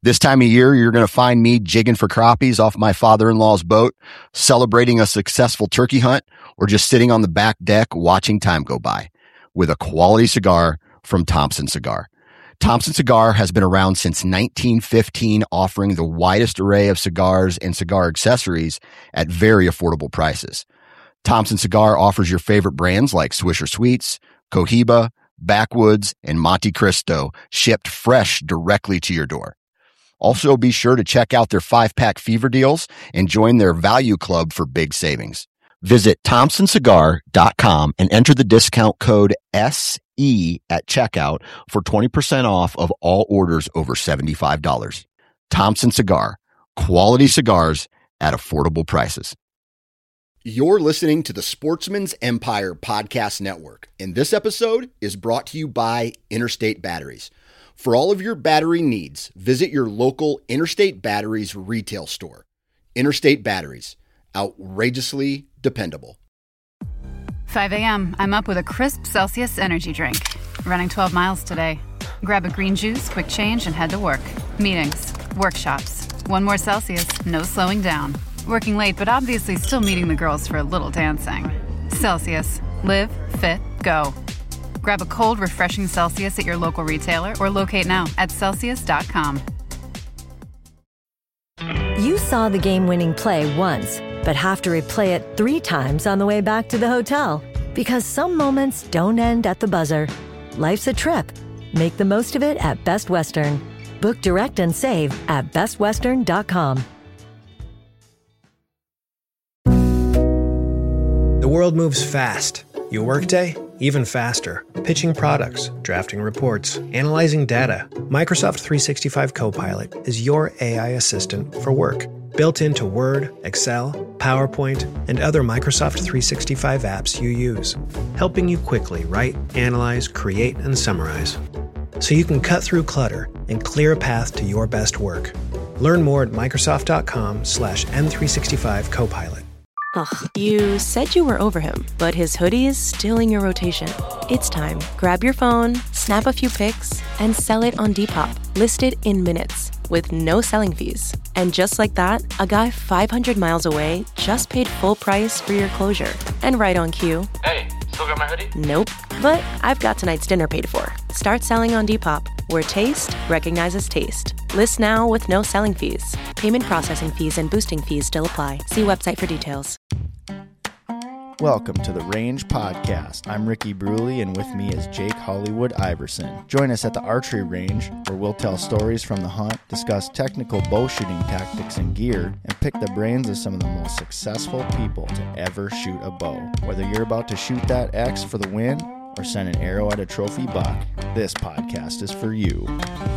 This time of year, you're going to find me jigging for crappies off my father-in-law's boat, celebrating a successful turkey hunt, or just sitting on the back deck watching time go by with a quality cigar from Thompson Cigar. Thompson Cigar has been around since 1915, offering the widest array of cigars and cigar accessories at very affordable prices. Thompson Cigar offers your favorite brands like Swisher Sweets, Cohiba, Backwoods, and Monte Cristo, shipped fresh directly to your door. Also, be sure to check out their 5-pack fever deals and join their value club for big savings. Visit thompsoncigar.com and enter the discount code SE at checkout for 20% off of all orders over $75. Thompson Cigar, quality cigars at affordable prices. You're listening to the Sportsman's Empire Podcast Network, and this episode is brought to you by Interstate Batteries. For all of your battery needs, visit your local Interstate Batteries retail store. Interstate Batteries, outrageously dependable. 5 a.m. I'm up with a crisp Celsius energy drink. Running 12 miles today. Grab a green juice, quick change, and head to work. Meetings, workshops. One more Celsius, no slowing down. Working late, but obviously still meeting the girls for a little dancing. Celsius. Live, fit, go. Grab a cold, refreshing Celsius at your local retailer or locate now at Celsius.com. You saw the game-winning play once, but have to replay it 3 times on the way back to the hotel. Because some moments don't end at the buzzer. Life's a trip. Make the most of it at Best Western. Book direct and save at bestwestern.com. The world moves fast. Your workday, even faster. Pitching products, drafting reports, analyzing data. Microsoft 365 Copilot is your AI assistant for work. Built into Word, Excel, PowerPoint, and other Microsoft 365 apps you use. Helping you quickly write, analyze, create, and summarize. So you can cut through clutter and clear a path to your best work. Learn more at Microsoft.com/M365 Copilot. Ugh, you said you were over him, but his hoodie is still in your rotation. It's time. Grab your phone, snap a few pics, and sell it on Depop. Listed in minutes, with no selling fees. And just like that, a guy 500 miles away just paid full price for your closure. And right on cue. Hey, still got my hoodie? Nope, but I've got tonight's dinner paid for. Start selling on Depop, where taste recognizes taste. List now with no selling fees. Payment processing fees and boosting fees still apply. See website for details. Welcome to the Range Podcast. I'm Ricky Bruley, and with me is Jake Hollywood Iverson. Join us at the archery range, where we'll tell stories from the hunt, discuss technical bow shooting tactics and gear, and pick the brains of some of the most successful people to ever shoot a bow. Whether you're about to shoot that X for the win or send an arrow at a trophy buck, this podcast is for you.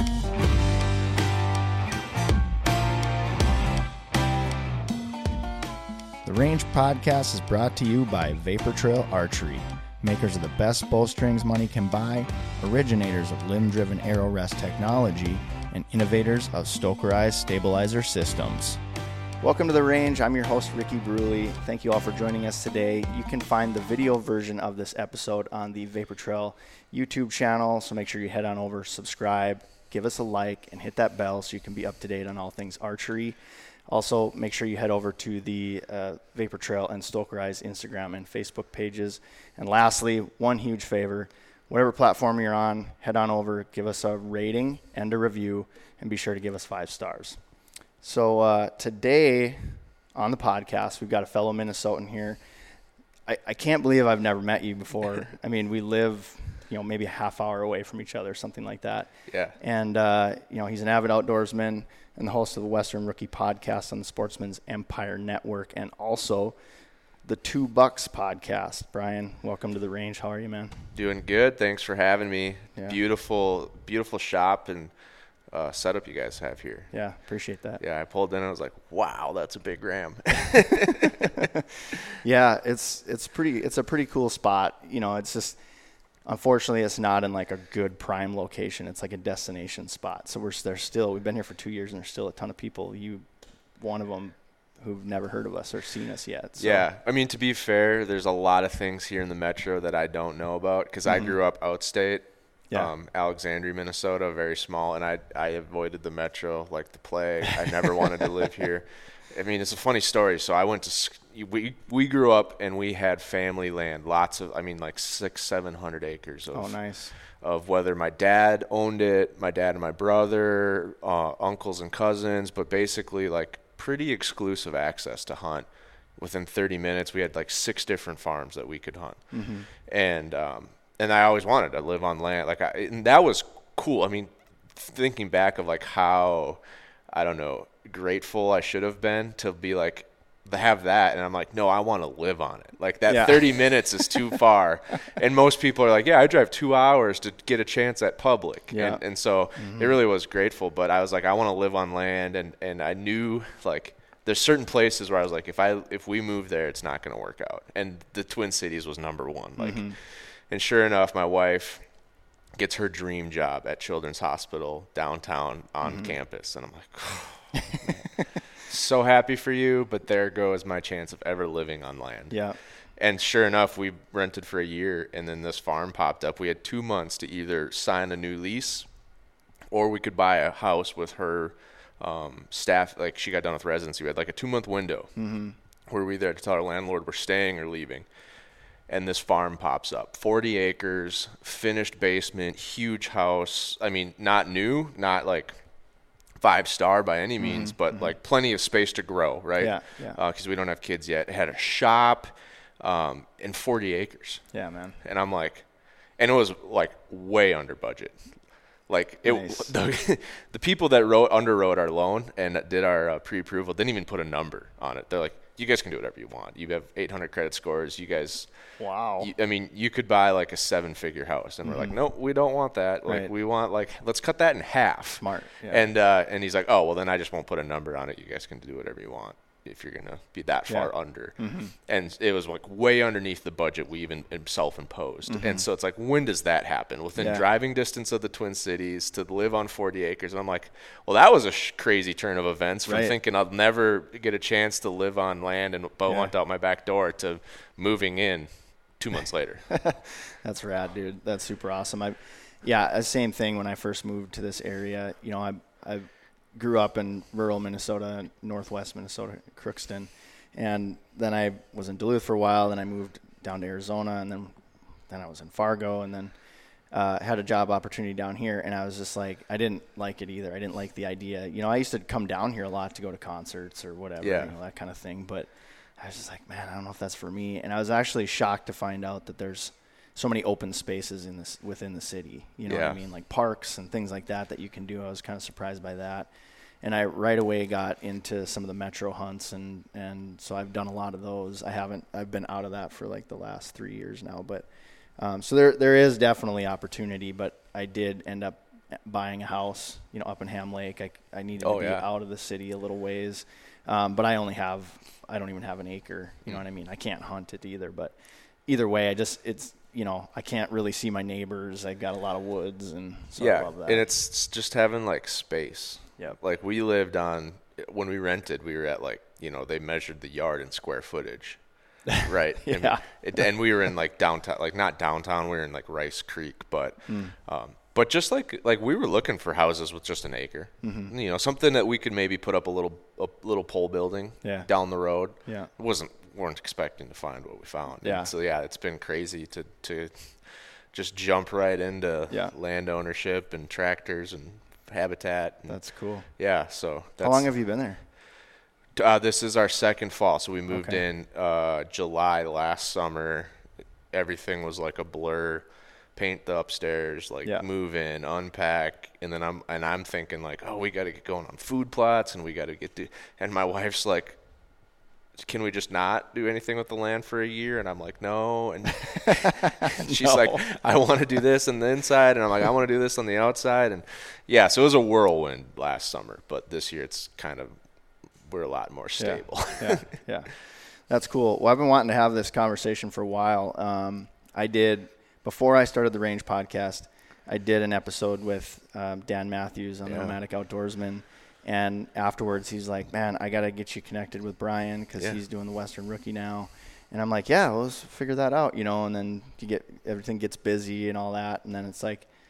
The Range Podcast is brought to you by Vapor Trail Archery, makers of the best bowstrings money can buy, originators of limb-driven arrow rest technology, and innovators of Stokerized stabilizer systems. Welcome to The Range. I'm your host, Ricky Bruley. Thank you all for joining us today. You can find the video version of this episode on the Vapor Trail YouTube channel, so make sure you head on over, subscribe, give us a like, and hit that bell so you can be up to date on all things archery. Also, make sure you head over to the Vapor Trail and Stokerized Instagram and Facebook pages. And lastly, one huge favor, whatever platform you're on, head on over, give us a rating and a review, and be sure to give us 5 stars. So today on the podcast, we've got a fellow Minnesotan here. I can't believe I've never met you before. I mean, we live, maybe a half hour away from each other, something like that. Yeah. And, he's an avid outdoorsman and the host of the Western Rookie podcast on the Sportsman's Empire Network, and also the Two Bucks podcast. Brian, welcome to the range. How are you, man? Doing good. Thanks for having me. Yeah. Beautiful shop and setup you guys have here. Yeah, appreciate that. Yeah, I pulled in and I was like, wow, that's a big ram. Yeah, it's a pretty cool spot. It's just, unfortunately, it's not in like a good prime location. It's like a destination spot. So we've been here for 2 years, and there's still a ton of people, one of them, who've never heard of us or seen us yet. So. Yeah, I mean, to be fair, there's a lot of things here in the metro that I don't know about because I grew up outstate. Alexandria, Minnesota, very small, and I avoided the metro like the plague. I never wanted to live here. I mean, it's a funny story. So I went to we grew up and we had family land, lots of, I mean, like 600-700 acres of nice. Of whether my dad owned it, my dad and my brother, uncles and cousins, but basically like pretty exclusive access to hunt. Within 30 minutes, we had like 6 different farms that we could hunt. Mm-hmm. And I always wanted to live on land. And that was cool. I mean, thinking back of like how, I don't know, grateful I should have been to be like, to have that, and I'm like, no, I want to live on it. Like that 30 minutes is too far. And most people are like, yeah, I drive 2 hours to get a chance at public. Yeah. And so it really was grateful, but I was like, I want to live on land, and I knew like there's certain places where I was like, if we move there, it's not going to work out. And the Twin Cities was number one. Like, and sure enough, my wife gets her dream job at Children's Hospital downtown on campus, and I'm like, oh, man. So happy for you, but there goes my chance of ever living on land. Yeah. And sure enough, we rented for a year, and then this farm popped up. We had 2 months to either sign a new lease or we could buy a house with her staff. Like, she got done with residency. We had like a 2-month window where we either had to tell our landlord we're staying or leaving. And this farm pops up. 40 acres, finished basement, huge house. I mean, not new, not like 5-star by any means, but like plenty of space to grow, right? Yeah. Because we don't have kids yet. It had a shop and 40 acres. Yeah, man. And I'm like, and it was like way under budget. Like Nice. the people that underwrote our loan and did our pre-approval didn't even put a number on it. They're like, you guys can do whatever you want. You have 800 credit scores. You guys, wow. I mean, you could buy like a 7-figure house, and we're like, nope, we don't want that. Like, Right. we want like, let's cut that in half. Smart. Yeah. And he's like, oh, well, then I just won't put a number on it. You guys can do whatever you want if you're gonna be that far under. And it was like way underneath the budget we even self-imposed. And so it's like, when does that happen? Within driving distance of the Twin Cities to live on 40 acres. And I'm like, well, that was a crazy turn of events from thinking I'll never get a chance to live on land and bow hunt out my back door to moving in 2 months later. That's rad, dude. That's super awesome. Same thing when I first moved to this area. You know, I grew up in rural Minnesota, northwest Minnesota, Crookston. And then I was in Duluth for a while. Then I moved down to Arizona, and then I was in Fargo, and then had a job opportunity down here. And I was just like, I didn't like it either. I didn't like the idea. You know, I used to come down here a lot to go to concerts or whatever, you know, that kind of thing. But I was just like, man, I don't know if that's for me. And I was actually shocked to find out that there's so many open spaces within the city, you know what I mean? Like parks and things like that you can do. I was kind of surprised by that. And I right away got into some of the metro hunts, and so I've done a lot of those. I've been out of that for like the last 3 years now, but so there is definitely opportunity, but I did end up buying a house, you know, up in Ham Lake. I needed to be out of the city a little ways. But I don't even have an acre, you know what I mean? I can't hunt it either, but either way, it's, you know, I can't really see my neighbors. I've got a lot of woods, and so I love that. And it's just having like space. Yeah. Like we lived when we rented, we were at like, you know, they measured the yard in square footage. Right. And we were in like downtown, like not downtown, we were in like Rice Creek, but just like we were looking for houses with just an acre, you know, something that we could maybe put up a little pole building down the road. Yeah. Weren't expecting to find what we found. Yeah. And so it's been crazy to just jump right into land ownership and tractors and habitat. That's cool. Yeah. So how long have you been there? This is our second fall. So we moved in July last summer. Everything was like a blur. Paint the upstairs, move in, unpack, and then I'm thinking like, oh, we got to get going on food plots, and we got to and my wife's like, can we just not do anything with the land for a year? And I'm like, no. And she's like, I want to do this on the inside, and I'm like, I want to do this on the outside. And so it was a whirlwind last summer, but this year it's we're a lot more stable. Yeah. That's cool. Well, I've been wanting to have this conversation for a while. Before I started the Range podcast, I did an episode with Dan Matthews on Nomadic Outdoorsman. And afterwards, he's like, man, I got to get you connected with Brian because he's doing the Western Rookie now. And I'm like, let's figure that out, you know. And then everything gets busy and all that. And then it's like,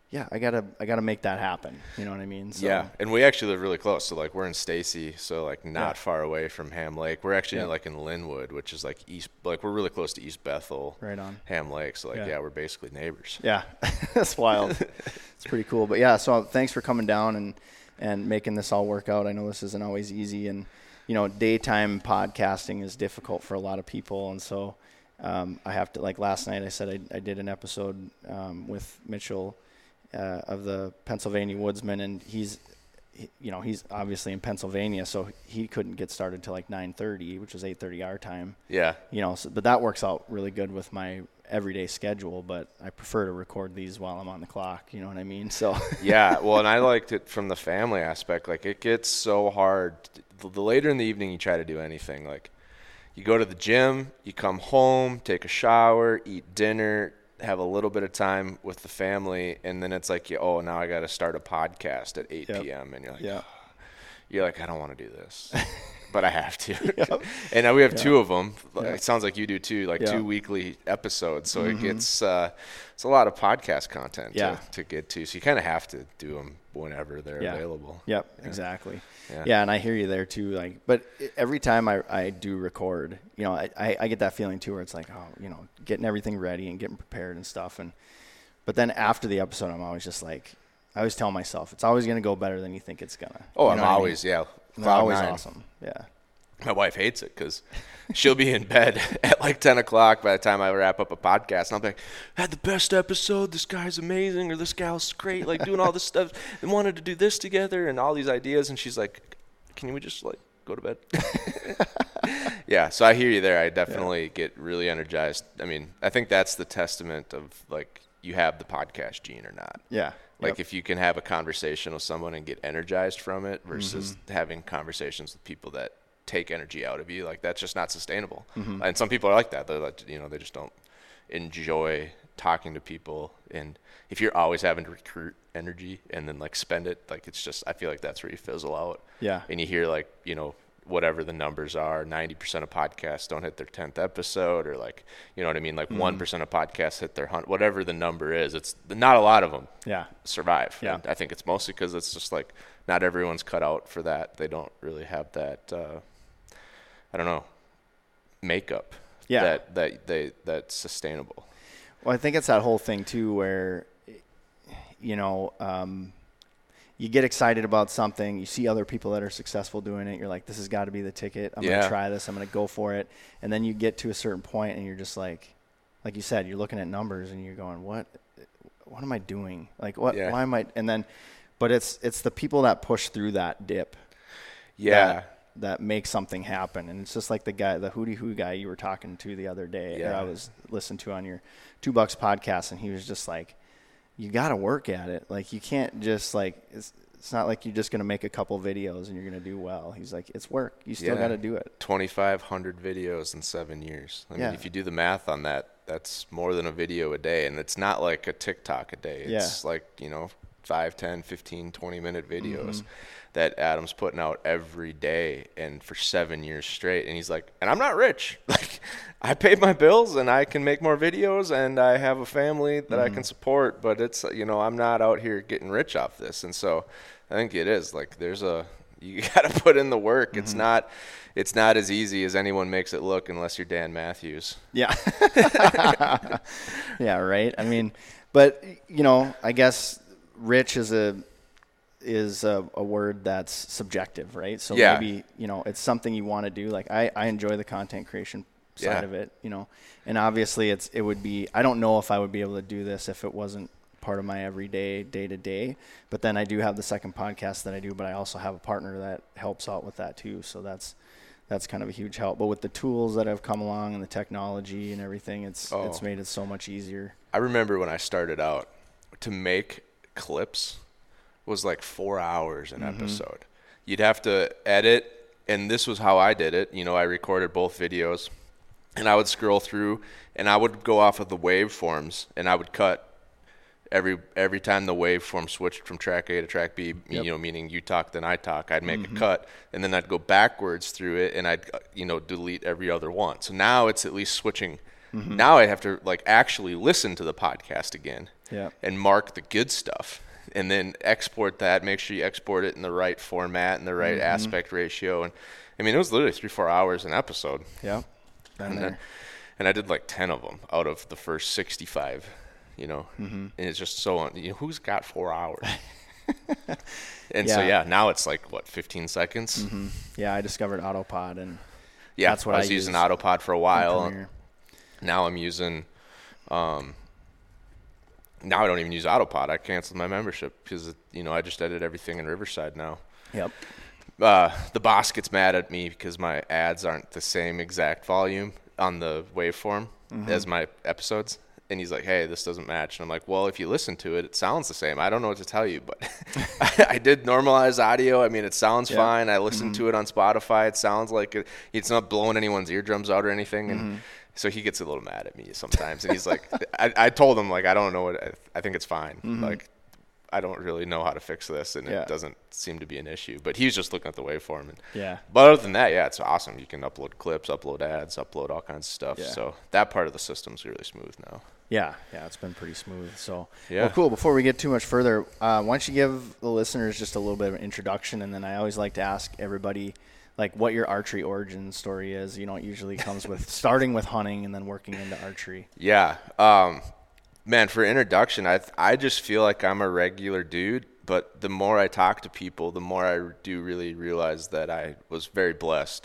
yeah, I gotta make that happen. You know what I mean? So, yeah, and we actually live really close. So like we're in Stacy, so like not far away from Ham Lake. We're actually like in Linwood, which is like like we're really close to East Bethel. Right on. Ham Lake. So like we're basically neighbors. Yeah, that's wild. It's pretty cool. But yeah, so thanks for coming down and making this all work out. I know this isn't always easy, and daytime podcasting is difficult for a lot of people, and so I have to, like last night I said I did an episode with Mitchell of the Pennsylvania Woodsman, and he's obviously in Pennsylvania, so he couldn't get started till like 9:30, which was 8:30 our time. Yeah. But that works out really good with my everyday schedule, but I prefer to record these while I'm on the clock, you know what I mean? So yeah, well, and I liked it from the family aspect. Like it gets so hard. The later in the evening you try to do anything, like you go to the gym, you come home, take a shower, eat dinner, have a little bit of time with the family, and then it's like, now I got to start a podcast at 8 p.m. And you're like, I don't want to do this, but I have to. And now we have two of them. It sounds like you do too, like 2 weekly episodes. So it gets it's a lot of podcast content to get to. So you kind of have to do them whenever they're available. Yep, exactly. Yeah, and I hear you there too. Like, but every time I do record, I get that feeling too, where it's like, getting everything ready and getting prepared and stuff. But then after the episode, I'm always just like, I always tell myself, it's always going to go better than you think it's gonna. Oh, I'm always always awesome. Yeah. My wife hates it because she'll be in bed at like 10 o'clock by the time I wrap up a podcast. And I'm like, had the best episode. This guy's amazing. Or this gal's great. Like doing all this stuff and wanted to do this together and all these ideas. And she's like, can we just like go to bed? Yeah. So I hear you there. I definitely get really energized. I mean, I think that's the testament of like you have the podcast gene or not. Yeah. Like if you can have a conversation with someone and get energized from it versus having conversations with people that take energy out of you, like that's just not sustainable. And some people are like that. They're like, they just don't enjoy talking to people. And if you're always having to recruit energy and then like spend it, like it's just, I feel like that's where you fizzle out. Yeah. And you hear like, whatever the numbers are, 90% of podcasts don't hit their 10th episode, or like, you know what I mean? Like 1% of podcasts hit their 100, whatever the number is. It's not a lot of them survive. Yeah. And I think it's mostly because it's just like not everyone's cut out for that. They don't really have that, makeup that's sustainable. Well, I think it's that whole thing too, where, you get excited about something, you see other people that are successful doing it, you're like, this has got to be the ticket. I'm going to try this. I'm going to go for it. And then you get to a certain point and you're just like you said, you're looking at numbers and you're going, what am I doing? Like, why am I? And then, but it's the people that push through that dip. Yeah. That make something happen. And it's just like the Hootie Hoo guy you were talking to the other day, or I was listening to on your $2 podcast, and he was just like, you got to work at it. Like, you can't just like, it's not like you're just going to make a couple videos and you're going to do well. He's like, it's work. You still got to do it. 2,500 videos in 7 years. I mean, if you do the math on that, that's more than a video a day. And it's not like a TikTok a day. It's like, 5, 10, 15, 20-minute videos that Adam's putting out every day and for 7 years straight. And he's like, and I'm not rich. Like, I pay my bills and I can make more videos and I have a family that I can support, but it's, I'm not out here getting rich off this. And so I think it is like, you got to put in the work. It's not as easy as anyone makes it look unless you're Dan Matthews. Yeah. Yeah. Right. I mean, but I guess rich is a word that's subjective, right? So maybe, it's something you want to do. Like I enjoy the content creation side of it, and obviously it would be, I don't know if I would be able to do this if it wasn't part of my everyday day to day, but then I do have the second podcast that I do, but I also have a partner that helps out with that too. So that's kind of a huge help. But with the tools that have come along and the technology and everything, it's made it so much easier. I remember when I started out, to make clips was like 4 hours an episode. You'd have to edit, and this was how I did it. I recorded both videos, and I would scroll through, and I would go off of the waveforms, and I would cut every time the waveform switched from track A to track B, meaning you talk, then I talk, I'd make a cut, and then I'd go backwards through it, and I'd, delete every other one. So now it's at least switching. Now I have to like actually listen to the podcast again. and mark the good stuff, and then export that. Make sure you export it in the right format and the right aspect ratio. And I mean, it was literally 3-4 hours an episode. Yeah. And I did like 10 of them out of the first 65, and it's just so, who's got 4 hours? And so, now it's like, 15 seconds? Yeah, I discovered Autopod, and that's what I was using Autopod for a while. Now I'm using, now I don't even use Autopod. I canceled my membership because, I just edit everything in Riverside now. Yep. The boss gets mad at me because my ads aren't the same exact volume on the waveform as my episodes. And he's like, hey, this doesn't match. And I'm like, well, if you listen to it, it sounds the same. I don't know what to tell you, but I did normalize audio. I mean, it sounds fine. I listened to it on Spotify. It sounds like it's not blowing anyone's eardrums out or anything. And so he gets a little mad at me sometimes. And he's like, I told him, like, I don't know I think it's fine. Like, I don't really know how to fix this, and it doesn't seem to be an issue. But he was just looking at the waveform. But other than that, it's awesome. You can upload clips, upload ads, upload all kinds of stuff. So that part of the system's really smooth now. Yeah, it's been pretty smooth. So, well, cool. Before we get too much further, why don't you give the listeners just a little bit of an introduction, and then I always like to ask everybody, like, what your archery origin story is. It usually comes with starting with hunting and then working into archery. Yeah. Man, for introduction, I just feel like I'm a regular dude, but the more I talk to people, the more I do really realize that I was very blessed.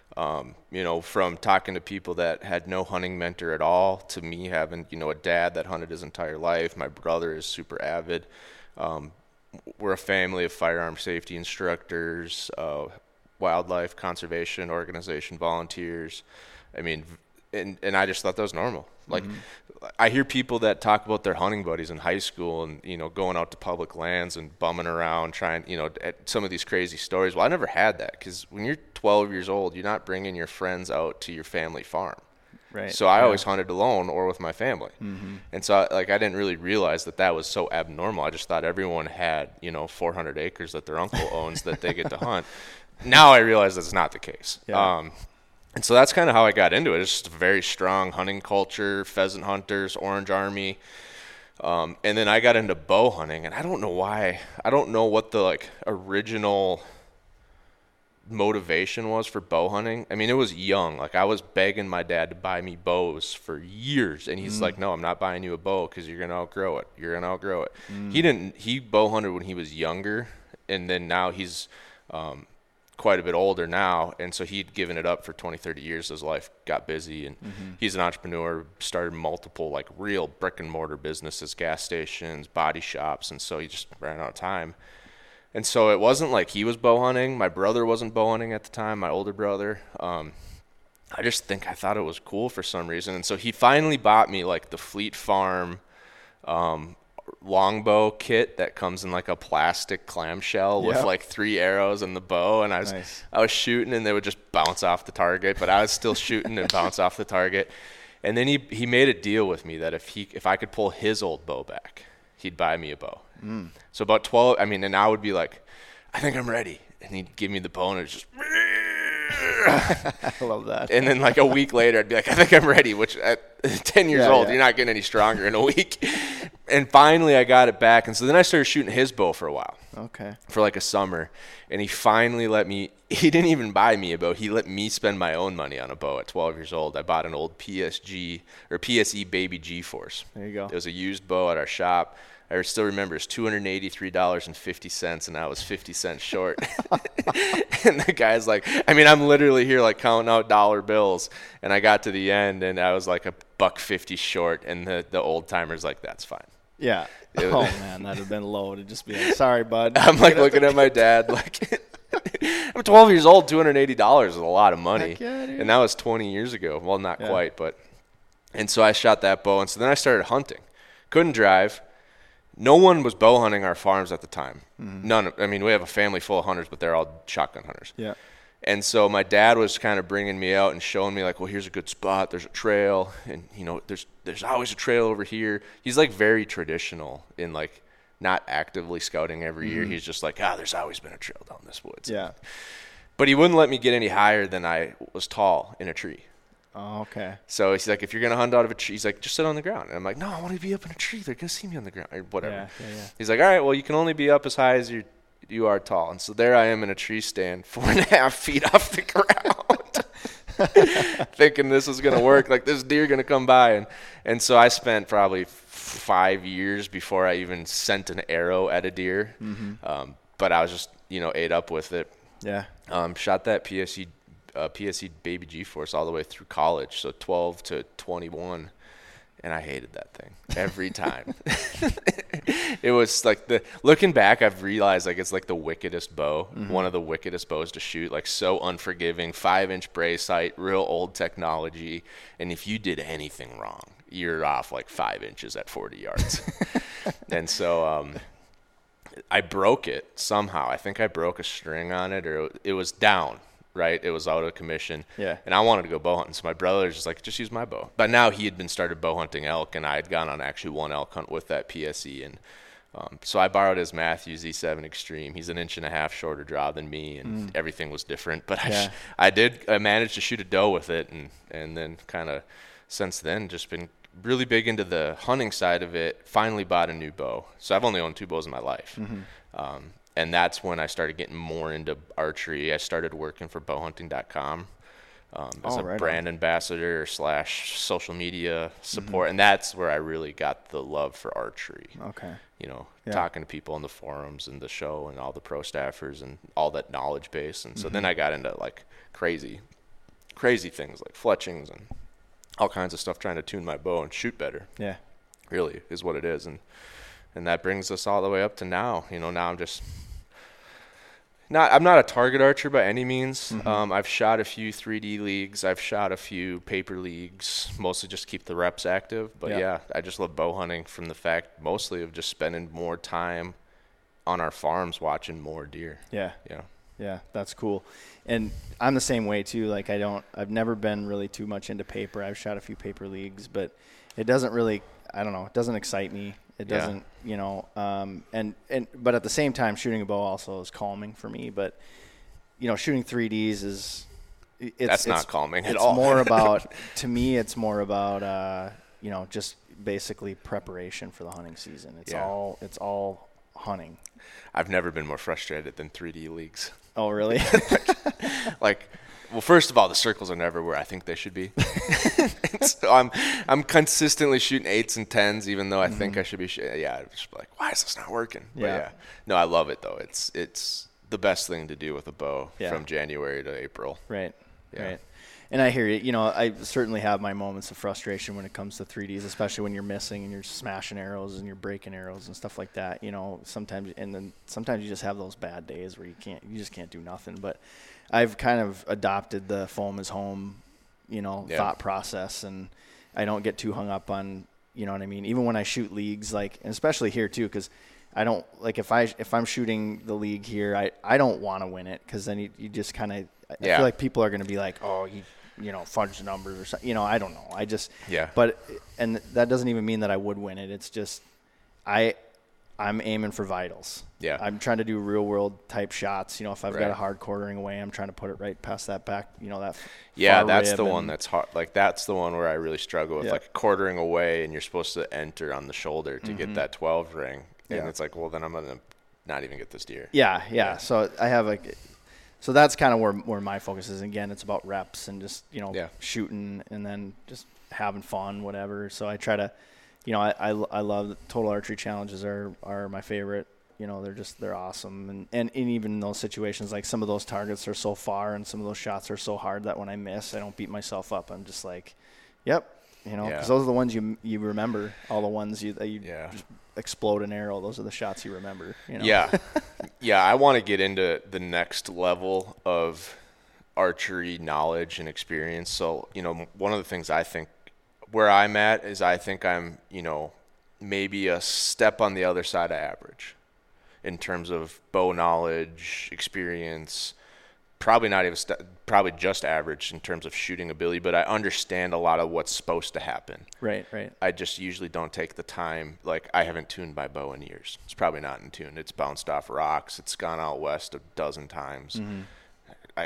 From talking to people that had no hunting mentor at all to me having, a dad that hunted his entire life. My brother is super avid. We're a family of firearm safety instructors, wildlife conservation organization volunteers. I mean, and I just thought that was normal. Like, I hear people that talk about their hunting buddies in high school and, going out to public lands and bumming around, trying, at some of these crazy stories. Well, I never had that because when you're 12 years old, you're not bringing your friends out to your family farm. Right. So I always hunted alone or with my family. And so, I didn't really realize that was so abnormal. I just thought everyone had, 400 acres that their uncle owns that they get to hunt. Now I realize that's not the case. And so that's kind of how I got into it. It's just a very strong hunting culture, pheasant hunters, Orange Army. And then I got into bow hunting, and I don't know why. I don't know what the original motivation was for bow hunting. I mean, it was young. Like, I was begging my dad to buy me bows for years, and he's like, no, I'm not buying you a bow because you're going to outgrow it. You're going to outgrow it. He bow hunted when he was younger, and then now he's quite a bit older now, and so he'd given it up for 20-30 years. His life got busy, and he's an entrepreneur, started multiple real brick and mortar businesses, gas stations, body shops, and so he just ran out of time. And so it wasn't like he was bow hunting. My brother wasn't bow hunting at the time, my older brother. I thought it was cool for some reason, and so he finally bought me the Fleet Farm longbow kit that comes in a plastic clamshell with 3 arrows in the bow, and I was shooting and they would just bounce off the target, but I was still shooting and bounce off the target. And then he made a deal with me that if I could pull his old bow back, he'd buy me a bow. So about 12, and I would be like, I think I'm ready, and he'd give me the bow, and it was just I love that. And then a week later I'd be like, I think I'm ready, which at 10 years old, you're not getting any stronger in a week. And finally I got it back, and so then I started shooting his bow for a while. Okay. For a summer, and he finally let me, he didn't even buy me a bow, he let me spend my own money on a bow at 12 years old. I bought an old PSE Baby G-Force. There you go. It was a used bow at our shop. I still remember it's $283.50, and I was 50 cents short. And the guy's like, I'm literally here counting out dollar bills, and I got to the end, and I was $1.50 short, and the old timer's like, that's fine. Yeah. Oh man, that'd have been low to just be like, sorry, bud. I'm looking at my dad I'm 12 years old. $280 is a lot of money. Heck yeah, dude. And that was 20 years ago. Well, not quite, but. And so I shot that bow, and so then I started hunting. Couldn't drive. No one was bow hunting our farms at the time. None. We have a family full of hunters, but they're all shotgun hunters. Yeah. And so my dad was kind of bringing me out and showing me well, here's a good spot. There's a trail, and there's always a trail over here. He's very traditional in not actively scouting every year. He's just there's always been a trail down this woods. Yeah. But he wouldn't let me get any higher than I was tall in a tree. Oh, okay. So he's like, if you're going to hunt out of a tree, he's like, just sit on the ground. And I'm like, no, I want to be up in a tree. They're going to see me on the ground or whatever. Yeah. He's like, all right, well, you can only be up as high as you are tall. And so there I am in a tree stand 4.5 feet off the ground, thinking this is going to work. Like, this deer going to come by. And so I spent probably 5 years before I even sent an arrow at a deer. But I was just, ate up with it. Yeah. Shot that PSE Baby G-Force all the way through college, so 12 to 21, and I hated that thing every time. It was like looking back, I've realized like it's like the wickedest bow, one of the wickedest bows to shoot, like so unforgiving, 5-inch brace sight, real old technology, and if you did anything wrong, you're off like 5 inches at 40 yards. And so I broke it somehow. I think I broke a string on it, or it was down. Right, it was out of commission. Yeah. And I wanted to go bow hunting, so my brother was just like, just use my bow. But now he had been started bow hunting elk, and I had gone on actually one elk hunt with that PSE, and so I borrowed his Matthews E7 Extreme. He's 1.5 inches shorter draw than me, and everything was different. But I managed to shoot a doe with it, and then kind of since then just been really big into the hunting side of it. Finally bought a new bow, so I've only owned 2 bows in my life. And that's when I started getting more into archery. I started working for bowhunting.com as a brand ambassador / social media support. And that's where I really got the love for archery. Okay. Talking to people in the forums and the show and all the pro staffers and all that knowledge base. And so then I got into like crazy things like fletchings and all kinds of stuff, trying to tune my bow and shoot better. Yeah. Really is what it is. And that brings us all the way up to now. Now I'm just I'm not a target archer by any means. I've shot a few 3D leagues. I've shot a few paper leagues, mostly just keep the reps active. But I just love bow hunting from the fact mostly of just spending more time on our farms watching more deer. Yeah, that's cool. And I'm the same way too. Like I've never been really too much into paper. I've shot a few paper leagues, but it doesn't really, I don't know, it doesn't excite me. It doesn't, but at the same time, shooting a bow also is calming for me. But, shooting 3Ds that's not calming at all. It's more about, to me, it's more about, just basically preparation for the hunting season. It's all hunting. I've never been more frustrated than 3D leagues. Oh, really? Well, first of all, the circles are never where I think they should be. So I'm consistently shooting 8s and 10s, even though I think I should be. I'm just like, why is this not working? But no, I love it though. It's the best thing to do with a bow from January to April. Right. And I hear you. I certainly have my moments of frustration when it comes to 3Ds, especially when you're missing and you're smashing arrows and you're breaking arrows and stuff like that. Sometimes you just have those bad days where you just can't do nothing. But I've kind of adopted the foam is home, thought process, and I don't get too hung up on, what I mean? Even when I shoot leagues, and especially here too, because I don't if I'm shooting the league here, I don't want to win it, because then you just kind of I feel like people are going to be like, oh, fudge the numbers or something. I don't know. I just But and that doesn't even mean that I would win it. It's just I'm aiming for vitals. Yeah. I'm trying to do real world type shots. If I've got a hard quartering away, I'm trying to put it right past that back, that that's the one that's hard. Like that's the one where I really struggle with like quartering away, and you're supposed to enter on the shoulder to get that 12 ring. And it's like, well, then I'm going to not even get this deer. Yeah. So I have so that's kind of where my focus is. Again, it's about reps and just, shooting and then just having fun, whatever. So I try to, I love total archery challenges are my favorite. They're awesome. And even in those situations, like some of those targets are so far and some of those shots are so hard that when I miss, I don't beat myself up. I'm just like, yep. Because those are the ones you remember, all the ones that you just explode an arrow. Those are the shots you remember. Yeah, I want to get into the next level of archery knowledge and experience. So, one of the things I think where I'm at is I think I'm, maybe a step on the other side of average in terms of bow knowledge, experience. Probably not even probably just average in terms of shooting ability, but I understand a lot of what's supposed to happen. Right. I just usually don't take the time. Like, I haven't tuned my bow in years. It's probably not in tune. It's bounced off rocks. It's gone out west a dozen times.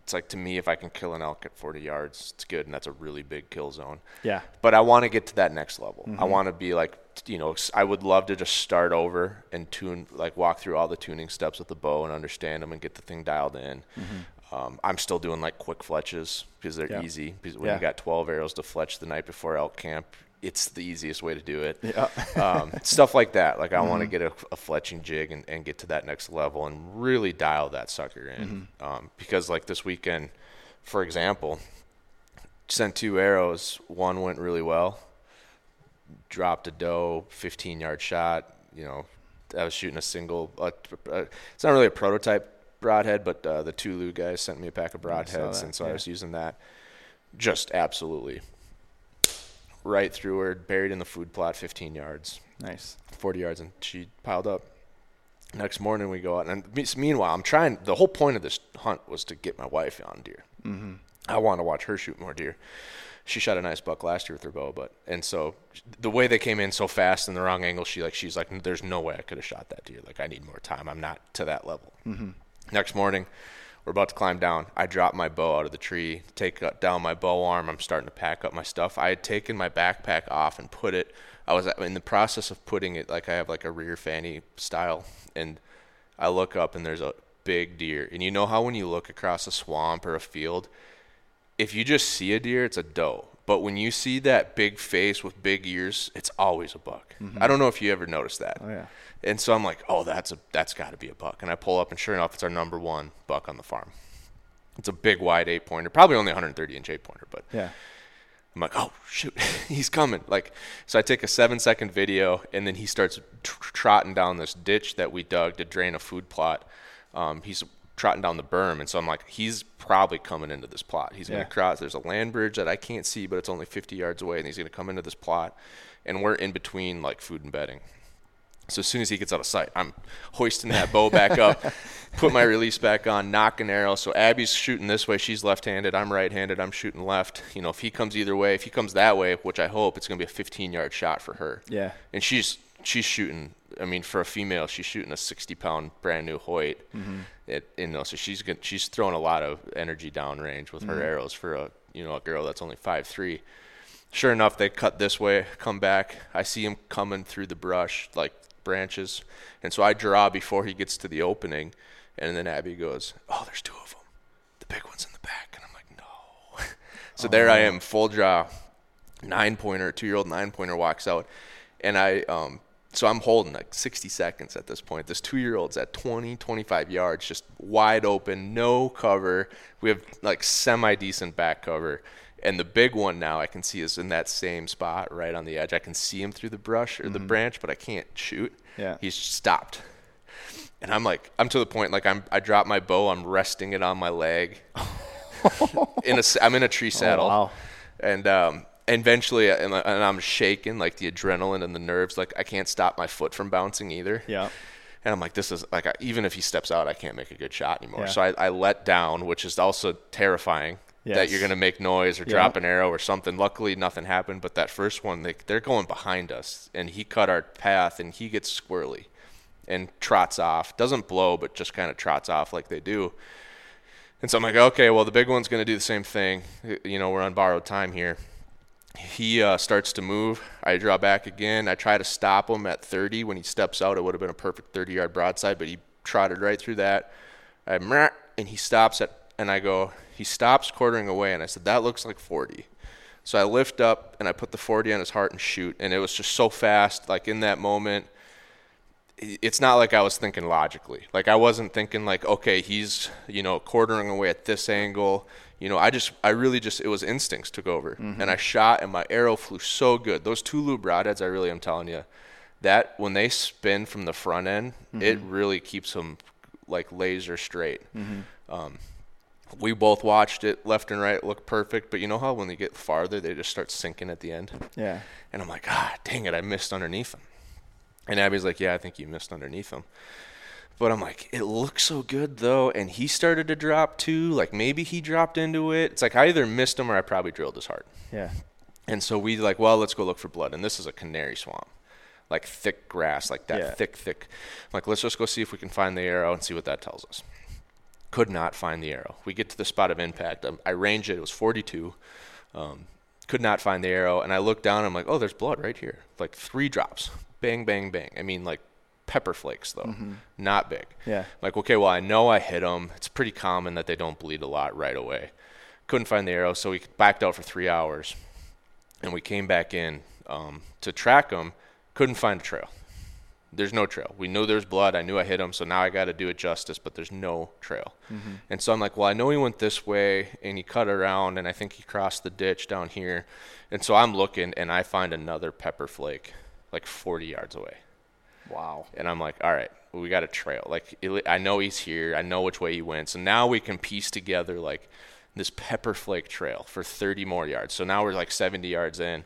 it's like, to me, if I can kill an elk at 40 yards, it's good, and that's a really big kill zone. Yeah. But I want to get to that next level. I want to be like, I would love to just start over and walk through all the tuning steps with the bow and understand them and get the thing dialed in. I'm still doing like quick fletches because they're easy. Because when you got 12 arrows to fletch the night before elk camp, it's the easiest way to do it. Stuff like that. Like I want to get a fletching jig and get to that next level and really dial that sucker in. Because like this weekend, for example, sent 2 arrows. One went really well. Dropped a doe, 15-yard shot. I was shooting a single. It's not really a prototype broadhead, but the Tulu guys sent me a pack of broadheads, and so I was using that. Just absolutely right through her, buried in the food plot, 15 yards. Nice. 40 yards, and she piled up. Next morning we go out, and meanwhile the whole point of this hunt was to get my wife on deer. I want to watch her shoot more deer. She shot a nice buck last year with her bow, and so the way they came in so fast in the wrong angle, she's like, there's no way I could have shot that deer. Like, I need more time. I'm not to that level. Next morning, we're about to climb down. I drop my bow out of the tree, take down my bow arm. I'm starting to pack up my stuff. I had taken my backpack off and put it. I was in the process of putting it, like I have like a rear fanny style, and I look up and there's a big deer. And you know how when you look across a swamp or a field, if you just see a deer, it's a doe. But when you see that big face with big ears, it's always a buck. I don't know if you ever noticed that. Oh, yeah. And so I'm like, oh, that's got to be a buck. And I pull up, and sure enough, it's our number 1 buck on the farm. It's a big, wide 8-pointer, probably only 130-inch 8-pointer. But yeah. I'm like, oh, shoot, he's coming. So I take a 7-second video, and then he starts trotting down this ditch that we dug to drain a food plot. He's trotting down the berm, and so I'm like, he's probably coming into this plot. He's going to cross. There's a land bridge that I can't see, but it's only 50 yards away, and he's going to come into this plot, and we're in between like food and bedding. So as soon as he gets out of sight, I'm hoisting that bow back up, put my release back on, knock an arrow. So Abby's shooting this way. She's left-handed. I'm right-handed. I'm shooting left. If he comes either way, if he comes that way, which I hope, it's going to be a 15-yard shot for her. Yeah. And she's shooting, for a female, she's shooting a 60-pound brand new Hoyt. So she's throwing a lot of energy downrange with her arrows for a girl that's only 5'3". Sure enough, they cut this way, come back. I see him coming through the brush, like branches, and so I draw before he gets to the opening, and then Abby goes, oh, there's 2 of them. The big one's in the back. And I'm like, no. So there I am, full draw, 9-pointer, 2-year-old 9-pointer walks out, and so I'm holding like 60 seconds at this point. This 2-year-old's at 20, 25 yards, just wide open, no cover. We have like semi-decent back cover. And the big one now I can see is in that same spot right on the edge. I can see him through the brush or the branch, but I can't shoot. Yeah. He's stopped. And I'm to the point, like I drop my bow, I'm resting it on my leg. I'm in a tree saddle. Oh, wow. And eventually, and I'm shaking, like the adrenaline and the nerves, like I can't stop my foot from bouncing either. Yeah. And I'm like, this is like, even if he steps out, I can't make a good shot anymore. Yeah. So I let down, which is also terrifying. Yes. That you're going to make noise or drop an arrow or something. Luckily, nothing happened. But that first one, they're going behind us. And he cut our path, and he gets squirrely and trots off. Doesn't blow, but just kind of trots off like they do. And so I'm like, okay, well, the big one's going to do the same thing. We're on borrowed time here. He starts to move. I draw back again. I try to stop him at 30. When he steps out, it would have been a perfect 30-yard broadside, but he trotted right through that. And he stops and I go, he stops quartering away, and I said, that looks like 40. So I lift up, and I put the 40 on his heart and shoot, and it was just so fast. Like, in that moment, it's not like I was thinking logically. Like, I wasn't thinking, like, okay, he's, quartering away at this angle. I really just, it was instincts took over. And I shot, and my arrow flew so good. Those Tulu broadheads, I really am telling you, that when they spin from the front end, it really keeps them, like, laser straight. We both watched it left and right, look perfect, but you know how when they get farther, they just start sinking at the end? Yeah. And I'm like, dang it, I missed underneath them. And Abby's like, yeah, I think you missed underneath them. But I'm like, it looks so good, though, and he started to drop, too. Like, maybe he dropped into it. It's like I either missed him or I probably drilled his heart. Yeah. And so we like, well, let's go look for blood. And this is a canary swamp, like thick grass, like that thick. I'm like, let's just go see if we can find the arrow and see what that tells us. Could not find the arrow. We get to the spot of impact. I ranged it. It was 42. Could not find the arrow. And I look down. I'm like, oh, there's blood right here. Like 3 drops. Bang, bang, bang. I mean, like pepper flakes, though. Not big. Yeah. Like, okay, well, I know I hit them. It's pretty common that they don't bleed a lot right away. Couldn't find the arrow, so we backed out for 3 hours. And we came back in to track them. Couldn't find a trail. There's no trail. We knew there's blood. I knew I hit him, so now I got to do it justice, but there's no trail. And so I'm like, well, I know he went this way, and he cut around, and I think he crossed the ditch down here. And so I'm looking, and I find another pepper flake like 40 yards away. Wow. And I'm like, all right, well, we got a trail. Like, I know he's here. I know which way he went. So now we can piece together, like, this pepper flake trail for 30 more yards. So now we're like 70 yards in.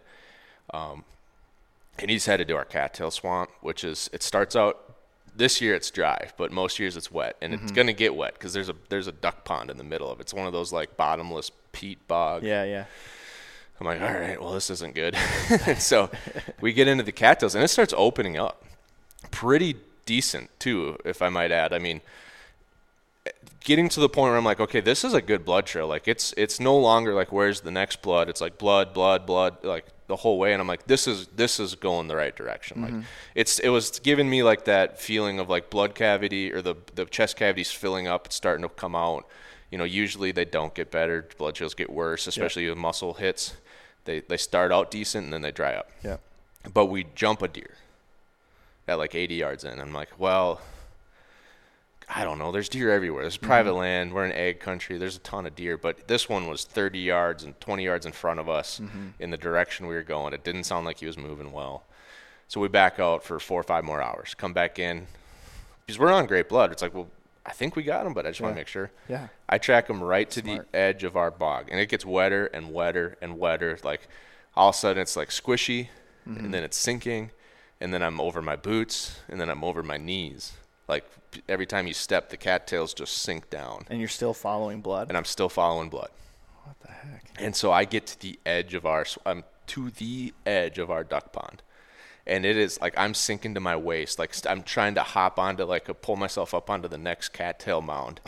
And he's headed to our cattail swamp, which is, it starts out, this year it's dry, but most years it's wet. And it's going to get wet because there's a duck pond in the middle of it. It's one of those like bottomless peat bog. Yeah. I'm like, all right, well, this isn't good. So we get into the cattails, and it starts opening up. Pretty decent, too, if I might add. I mean, getting to the point where I'm like, okay, this is a good blood trail. Like, it's no longer like, where's the next blood? It's like blood, like the whole way. And I'm like, this is going the right direction. Like, it was giving me like that feeling of like blood cavity or the chest cavity's filling up. It's starting to come out. You know, usually they don't get better. Blood trails get worse, especially with muscle hits. They start out decent and then they dry up. Yeah. But we jump a deer at like 80 yards in. I'm like, well, I don't know. There's deer everywhere. There's private land. We're in ag country. There's a ton of deer. But this one was 30 yards and 20 yards in front of us in the direction we were going. It didn't sound like he was moving well. So we back out for 4 or 5 more hours. Come back in. Because we're on great blood. It's like, well, I think we got him, but I just want to make sure. Yeah. I track him right to the edge of our bog. And it gets wetter and wetter and wetter. Like, all of a sudden it's like squishy. And then it's sinking. And then I'm over my boots. And then I'm over my knees. Like, every time you step, the cattails just sink down. And you're still following blood? And I'm still following blood. What the heck? And so I get to the edge of our duck pond. And it is like I'm sinking to my waist. Like, I'm trying to hop onto, like, pull myself up onto the next cattail mound.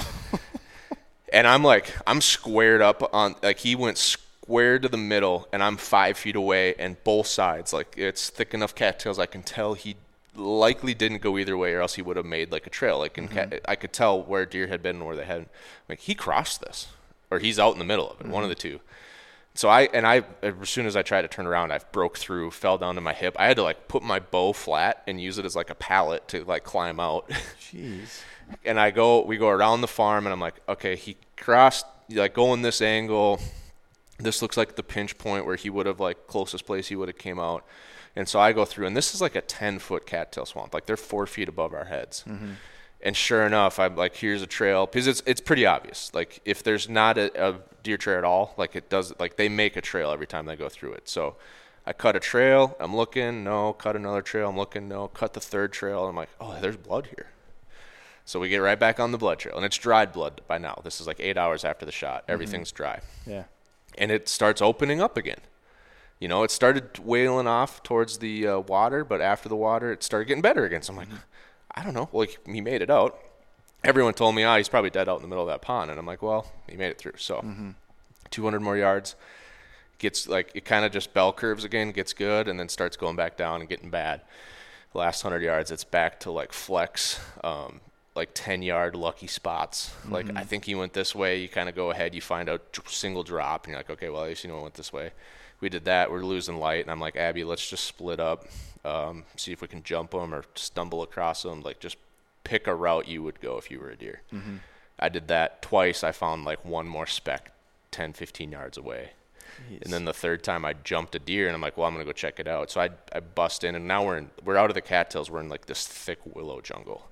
And I'm squared up on, like, he went square to the middle, and I'm 5 feet away, and both sides. Like, it's thick enough cattails. I can tell he likely didn't go either way, or else he would have made like a trail. Like, I could tell where deer had been and where they hadn't. Like, he crossed this, or he's out in the middle of it, one of the two. So I as soon as I tried to turn around, I broke through, fell down to my hip. I had to like put my bow flat and use it as like a pallet to like climb out. Jeez. And we go around the farm, and I'm like, okay, he crossed, like, going this angle. This looks like the pinch point where he would have, like, closest place he would have came out. And so I go through, and this is like a 10-foot cattail swamp. Like, they're 4 feet above our heads. And sure enough, I'm like, here's a trail. Because it's pretty obvious. Like, if there's not a deer trail at all, like, it does, like, they make a trail every time they go through it. So I cut a trail. I'm looking. No. Cut another trail. I'm looking. No. Cut the third trail. I'm like, oh, there's blood here. So we get right back on the blood trail. And it's dried blood by now. This is like 8 hours after the shot. Everything's dry. Yeah. And it starts opening up again. You know, it started wailing off towards the water, but after the water, it started getting better again. So I'm like, I don't know. Well, he made it out. Everyone told me, he's probably dead out in the middle of that pond. And I'm like, well, he made it through. So 200 more yards. Gets, like, it kind of just bell curves again, gets good, and then starts going back down and getting bad. The last 100 yards, it's back to, like, flex, like 10-yard lucky spots. Like, I think he went this way. You kind of go ahead. You find a single drop, and you're like, okay, well, at least you know it went this way. We did that. We're losing light, and I'm like, Abby, let's just split up, see if we can jump them or stumble across them. Like, just pick a route you would go if you were a deer. I did that twice. I found, like, one more speck 10, 15 yards away. Jeez. And then the third time I jumped a deer, and I'm like, well, I'm going to go check it out. So I bust in, and now we're out of the cattails. We're in, like, this thick willow jungle.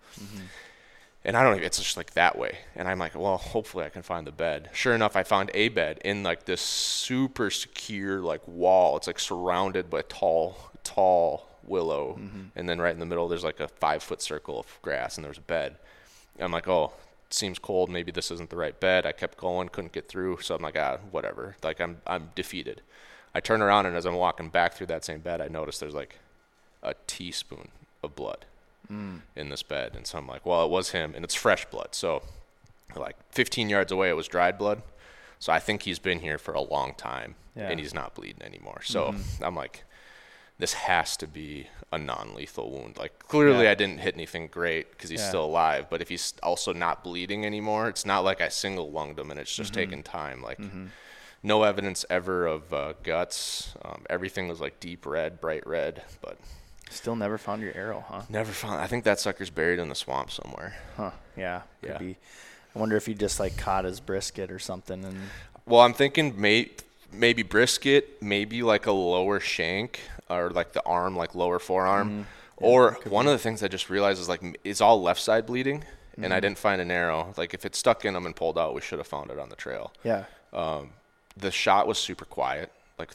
And I don't even, it's just like that way. And I'm like, well, hopefully I can find the bed. Sure enough, I found a bed in like this super secure like wall. It's like surrounded by tall willow. And then right in the middle, there's like a 5-foot circle of grass, and there's a bed. And I'm like, oh, it seems cold. Maybe this isn't the right bed. I kept going, couldn't get through. So I'm like, whatever. Like, I'm defeated. I turn around, and as I'm walking back through that same bed, I notice there's like a teaspoon of blood in this bed. And so I'm like, well, it was him, and it's fresh blood. So like 15 yards away, it was dried blood. So I think he's been here for a long time, and he's not bleeding anymore. So I'm like, this has to be a non-lethal wound. Like, clearly I didn't hit anything great because he's still alive. But if he's also not bleeding anymore, it's not like I single lunged him and it's just taking time. Like, no evidence ever of guts. Everything was like deep red, bright red, but still never found your arrow, huh? Never found. I think that sucker's buried in the swamp somewhere. Huh? Yeah. Could be. I wonder if he just like caught his brisket or something. And well, I'm thinking maybe brisket, maybe like a lower shank or like the arm, like lower forearm. Or one of the things I just realized is like it's all left side bleeding, and I didn't find an arrow. Like if it stuck in him and pulled out, we should have found it on the trail. Yeah. The shot was super quiet. Like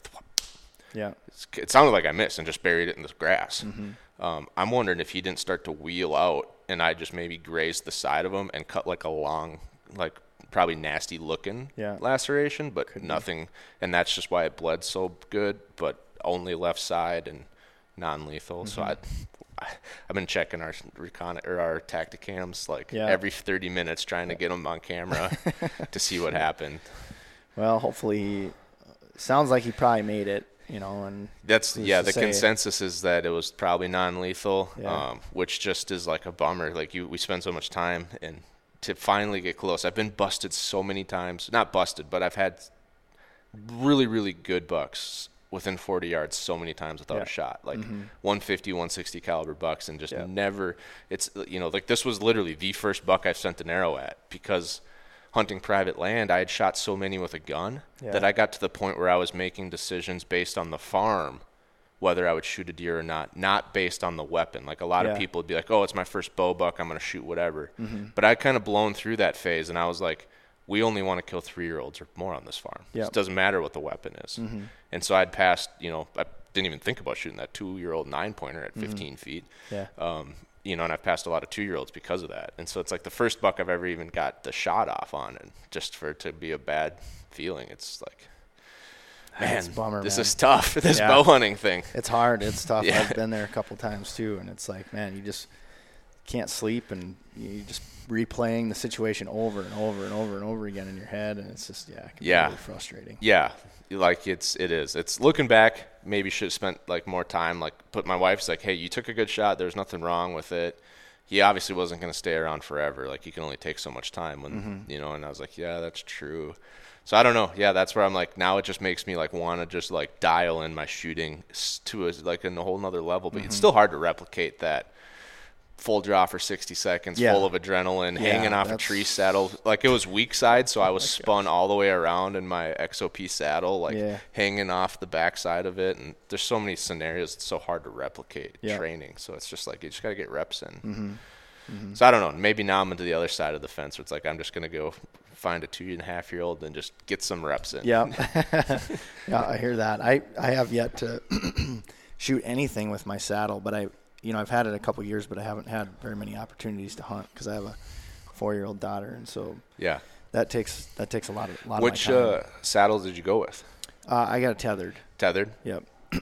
it sounded like I missed and just buried it in the grass. I'm wondering if he didn't start to wheel out and I just maybe grazed the side of him and cut like a long, like probably nasty looking laceration, but nothing. And that's just why it bled so good, but only left side and non-lethal. So I've been checking our our Tacticams like every 30 minutes trying to get them on camera to see what happened. Well, hopefully sounds like he probably made it. And that's the consensus is that it was probably non-lethal, which just is like a bummer. Like we spend so much time and to finally get close. I've been busted so many times, not busted, but I've had really, really good bucks within 40 yards so many times without a shot, like 150, 160 caliber bucks, and just never. It's like this was literally the first buck I've sent an arrow at because hunting private land, I had shot so many with a gun that I got to the point where I was making decisions based on the farm, whether I would shoot a deer or not based on the weapon. Like a lot of people would be like, oh, it's my first bow buck, I'm going to shoot whatever. But I kind of blown through that phase, and I was like, we only want to kill 3-year-olds or more on this farm. It doesn't matter what the weapon is. And so I'd passed, I didn't even think about shooting that 2-year-old 9-pointer at 15 feet. And I've passed a lot of 2-year-olds because of that. And so it's like the first buck I've ever even got the shot off on, and just for it to be a bad feeling, it's like, man, it's a bummer, this is tough. This bow hunting thing. It's hard. It's tough. I've been there a couple times too, and it's like, man, you just can't sleep, and you just replaying the situation over and over and over and over again in your head, and it's just it can be really frustrating. Like it is. It's looking back, maybe should have spent like more time. Like, but my wife's like, hey, you took a good shot. There's nothing wrong with it. He obviously wasn't going to stay around forever. Like, you can only take so much time when, and I was like, yeah, that's true. So I don't know. Yeah, that's where I'm like, now it just makes me like want to just like dial in my shooting to like in a whole nother level. But it's still hard to replicate that full draw for 60 seconds, full of adrenaline, hanging off a tree saddle. Like, it was weak side, so I was spun all the way around in my XOP saddle, like hanging off the back side of it. And there's so many scenarios, it's so hard to replicate training. So it's just like, you just got to get reps in. So I don't know. Maybe now I'm into the other side of the fence where it's like, I'm just going to go find a 2.5-year-old and just get some reps in. Yeah, I hear that. I have yet to shoot anything with my saddle, but I've had it a couple years, but I haven't had very many opportunities to hunt because I have a 4-year-old daughter, and so that takes a lot of my time. Which saddles did you go with? I got a tethered. Tethered? Yep.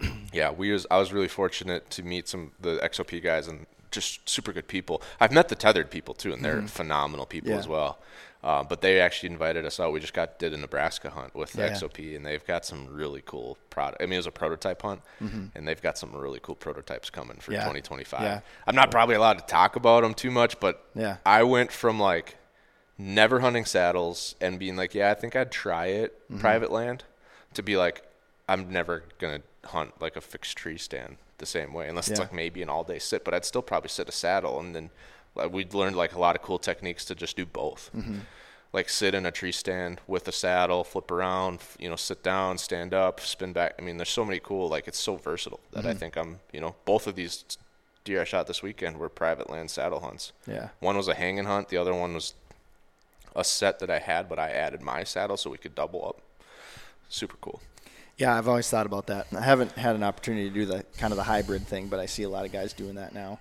I was really fortunate to meet the XOP guys and just super good people. I've met the tethered people too, and they're phenomenal people as well. But they actually invited us out. We just did a Nebraska hunt with the XOP, and they've got some really cool product. I mean, it was a prototype hunt, and they've got some really cool prototypes coming for 2025. Yeah. I'm not probably allowed to talk about them too much, but I went from like never hunting saddles and being like, I think I'd try it private land, to be like, I'm never gonna hunt like a fixed tree stand the same way, unless it's like maybe an all-day sit. But I'd still probably sit a saddle, and then we'd learned like a lot of cool techniques to just do both. Like sit in a tree stand with a saddle, flip around, sit down, stand up, spin back. I mean, there's so many cool, like, it's so versatile that I think I'm, both of these deer I shot this weekend were private land saddle hunts. Yeah. One was a hanging hunt. The other one was a set that I had, but I added my saddle so we could double up. Super cool. Yeah, I've always thought about that. I haven't had an opportunity to do the kind of the hybrid thing, but I see a lot of guys doing that now.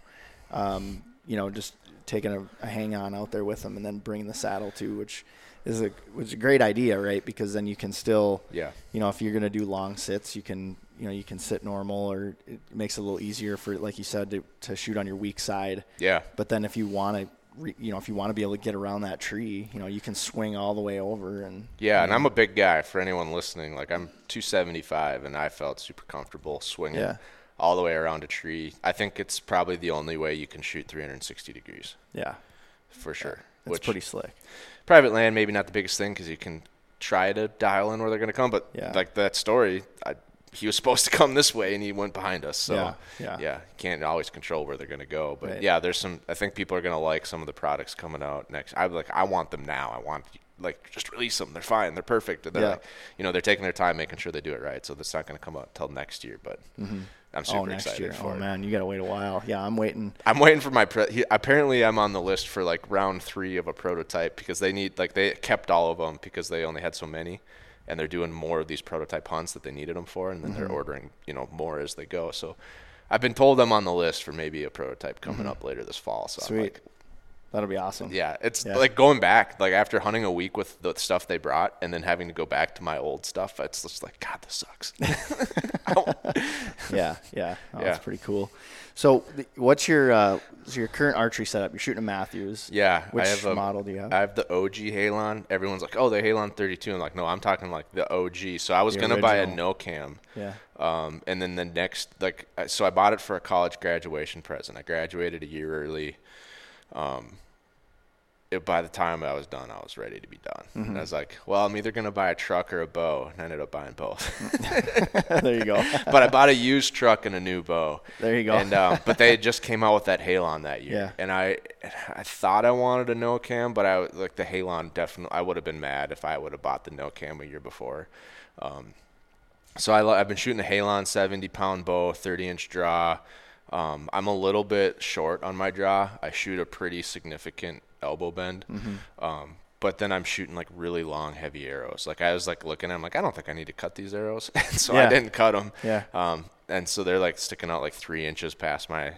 Just taking a hang on out there with them and then bringing the saddle too, which is a great idea, right? Because then you can still, if you're going to do long sits, you can sit normal, or it makes it a little easier for, like you said, to shoot on your weak side. Yeah. But then if you want to if you want to be able to get around that tree, you can swing all the way over. And yeah, and I'm a big guy. For anyone listening, like I'm 275, and I felt super comfortable swinging all the way around a tree. I think it's probably the only way you can shoot 360 degrees. Yeah, for sure. It's pretty slick. Private land, maybe not the biggest thing because you can try to dial in where they're going to come, but like that story, he was supposed to come this way and he went behind us. So you can't always control where they're going to go. But there's I think people are going to like some of the products coming out next. I want them now. I want, just release them. They're fine. They're perfect. And they're they're taking their time making sure they do it right. So that's not going to come out till next year, but I'm super excited for it. Oh man, you got to wait a while. Yeah, I'm waiting. I'm waiting for my apparently I'm on the list for round 3 of a prototype because they need, they kept all of them because they only had so many. And they're doing more of these prototype hunts that they needed them for, and then they're ordering, more as they go. So I've been told I'm on the list for maybe a prototype coming up later this fall. So sweet. That'll be awesome. Yeah, it's like going back, after hunting a week with the stuff they brought and then having to go back to my old stuff, it's just like, God, this sucks. Yeah. That's pretty cool. So what's your current archery setup? You're shooting a Matthews. Yeah. Which model do you have? I have the OG Halon. Everyone's like, oh, the Halon 32. I'm like, no, I'm talking the OG. So I was going to buy a no cam. Yeah. And then the next, so I bought it for a college graduation present. I graduated a year early. By the time I was done, I was ready to be done. And I was like, well, I'm either going to buy a truck or a bow. And I ended up buying both. There you go. But I bought a used truck and a new bow. There you go. And but they just came out with that Halon that year. Yeah. And I thought I wanted a no cam, but the Halon definitely, I would have been mad if I would have bought the no cam a year before. So I've been shooting a Halon 70-pound bow, 30-inch draw. I'm a little bit short on my draw. I shoot a pretty significant elbow bend. But then I'm shooting really long, heavy arrows. I was looking at them, I don't think I need to cut these arrows. And so I didn't cut them. Yeah. And so they're sticking out 3 inches past my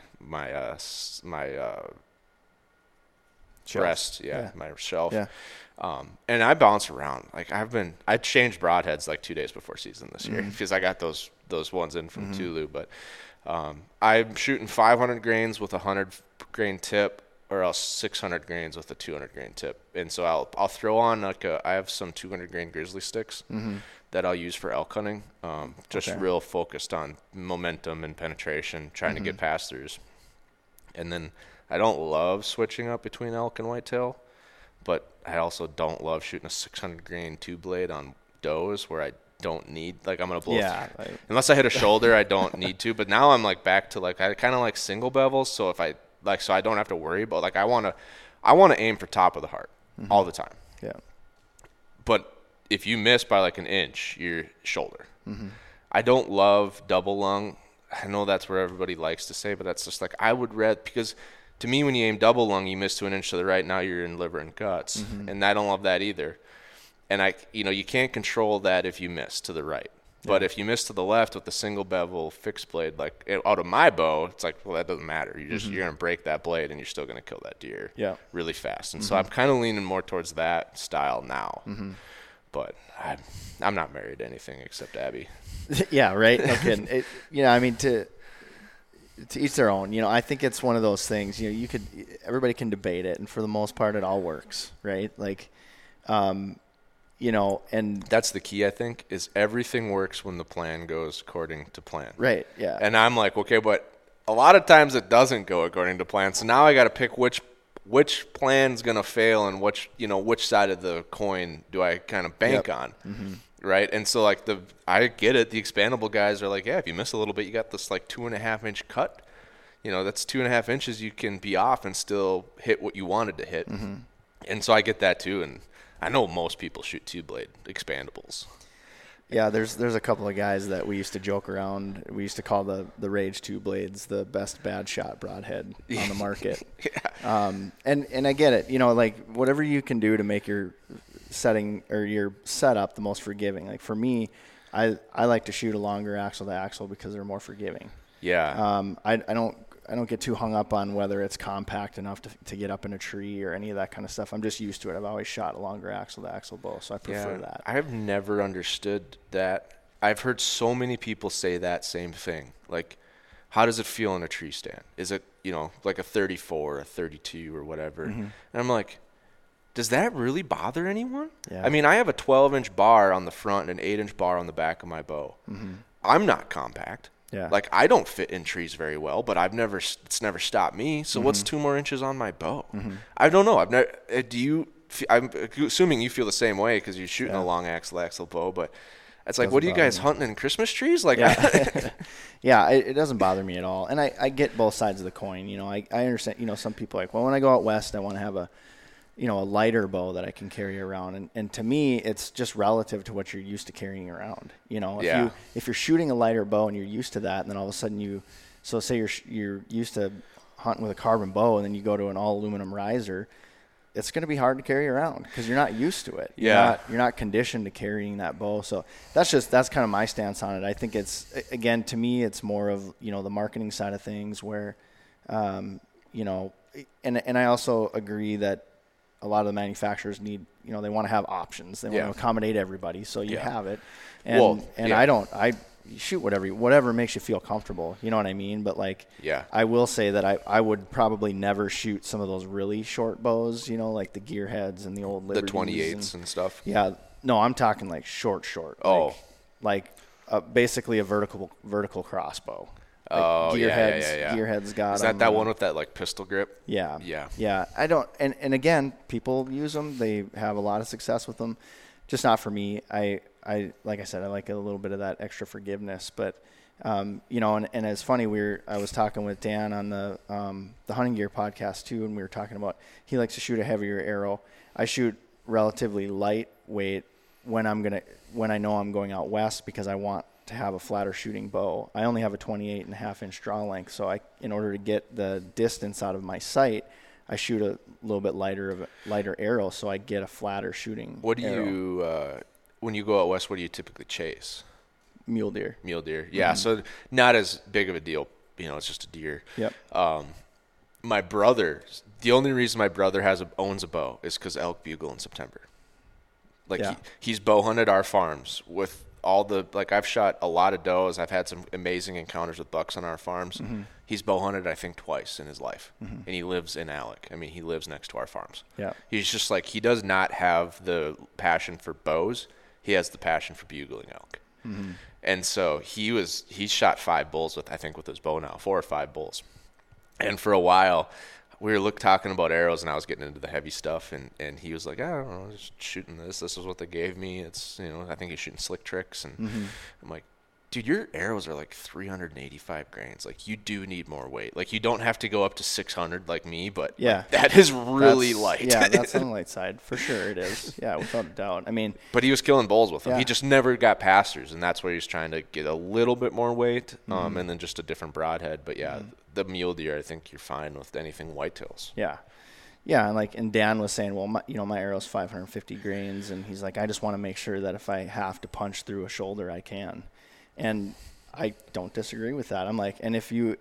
breast. My shelf. Yeah. And I bounce around. I changed broadheads 2 days before season this year because I got those ones in from Tulu. But I'm shooting 500 grains with a 100 grain tip, or else 600 grains with a 200 grain tip. And so I'll throw on I have some 200 grain grizzly sticks that I'll use for elk hunting. Real focused on momentum and penetration, trying to get pass-throughs. And then I don't love switching up between elk and whitetail, but I also don't love shooting a 600 grain 2-blade on does where I don't need, I'm going to blow unless I hit a shoulder, I don't need to. But now I'm back to I kind of like single bevels. So if I so I don't have to worry about I want to aim for top of the heart all the time. Yeah. But if you miss by an inch, your shoulder. I don't love double lung. I know that's where everybody likes to say, but that's just I would rather, because to me, when you aim double lung, you miss to an inch to the right. Now you're in liver and guts, and I don't love that either. And you can't control that if you miss to the right. But if you miss to the left with the single bevel fixed blade, out of my bow, it's well, that doesn't matter. You're going to break that blade and you're still going to kill that deer really fast. And so I'm kind of leaning more towards that style now. But I'm not married to anything except Abby. Yeah, right. Okay. To each their own. I think it's one of those things. Everybody can debate it, and for the most part, it all works, right? And that's the key, I think, is everything works when the plan goes according to plan. Right, yeah. And I'm okay, but a lot of times it doesn't go according to plan. So now I got to pick which plan's going to fail and which side of the coin do I kind of bank on. Right? And so I get it. The expandable guys are if you miss a little bit, you got this 2.5 inch cut. That's 2.5 inches you can be off and still hit what you wanted to hit. And so I get that too. And I know most people shoot 2-blade expandables. Yeah, there's a couple of guys that we used to joke around. We used to call the Rage 2-blades the best bad shot broadhead on the market. And I get it. Whatever you can do to make your setting or your setup the most forgiving. For me, I like to shoot a longer axle to axle because they're more forgiving. Yeah. I don't get too hung up on whether it's compact enough to get up in a tree or any of that kind of stuff. I'm just used to it. I've always shot a longer axle-to-axle bow, so I prefer that. I have never understood that. I've heard so many people say that same thing. How does it feel in a tree stand? Is it like a 34, a 32 or whatever. And I'm like, does that really bother anyone? Yeah. I mean, I have a 12-inch bar on the front and an 8-inch bar on the back of my bow. I'm not compact. Yeah. Like, I don't fit in trees very well, but it's never stopped me. So what's 2 more inches on my bow? I don't know. I'm assuming you feel the same way because you're shooting a long axle bow, but it's like, Doesn't what are you guys bother me. hunting in Christmas trees? Like, Yeah, it doesn't bother me at all. And I get both sides of the coin. I understand, some people are like, well, when I go out west, I want to have a lighter bow that I can carry around. And to me, it's just relative to what you're used to carrying around. If you're shooting a lighter bow and you're used to that, and then all of a sudden say you're used to hunting with a carbon bow and then you go to an all aluminum riser, it's going to be hard to carry around because you're not used to it. You're not conditioned to carrying that bow. So that's kind of my stance on it. I think again, to me, it's more of, the marketing side of things where, and I also agree that a lot of the manufacturers need, they want to have options. They want to accommodate everybody. So you have it. I shoot whatever makes you feel comfortable. You know what I mean? But I will say that I would probably never shoot some of those really short bows, like the Gearheads and the old Liberties. The 28s and stuff. Yeah. No, I'm talking like short. Oh. Basically a vertical crossbow. Gearheads got. Is that one with that pistol grip? Yeah. I don't. And again, people use them. They have a lot of success with them. Just not for me. I like I said, I like a little bit of that extra forgiveness. But and it's funny. I was talking with Dan on the Hunting Gear podcast too, and we were talking about he likes to shoot a heavier arrow. I shoot relatively lightweight when I know I'm going out west because I want to have a flatter shooting bow. I only have a 28.5-inch draw length, so in order to get the distance out of my sight, I shoot a little bit lighter arrow, so I get a flatter shooting. What do you when you go out west? What do you typically chase? Mule deer. Yeah. So not as big of a deal. It's just a deer. Yep. My brother. The only reason my brother owns a bow is because elk bugle in September. He's bow hunted our farms with all the I've shot a lot of does. I've had some amazing encounters with bucks on our farms. He's bow hunted I think twice in his life, and he lives in Alec. I mean, he lives next to our farms. Yeah, he's just he does not have the passion for bows. He has the passion for bugling elk, and so he shot 5 bulls with his bow now, 4 or 5 bulls, and for a while. We were talking about arrows, and I was getting into the heavy stuff, and he was like, I don't know, just shooting this. This is what they gave me. It's, I think he's shooting slick tricks. And I'm like, dude, your arrows are 385 grains. You do need more weight. You don't have to go up to 600 like me, but that is really light. Yeah, that's on the light side. For sure it is. Yeah, without a doubt. I mean. But he was killing bulls with them. Yeah. He just never got pastors, and that's where he's trying to get a little bit more weight, and then just a different broadhead. But, the mule deer, I think you're fine with anything whitetails. Yeah. Yeah, and Dan was saying, well, my arrow's 550 grains, and he's like, I just want to make sure that if I have to punch through a shoulder, I can. And I don't disagree with that. I'm like, if you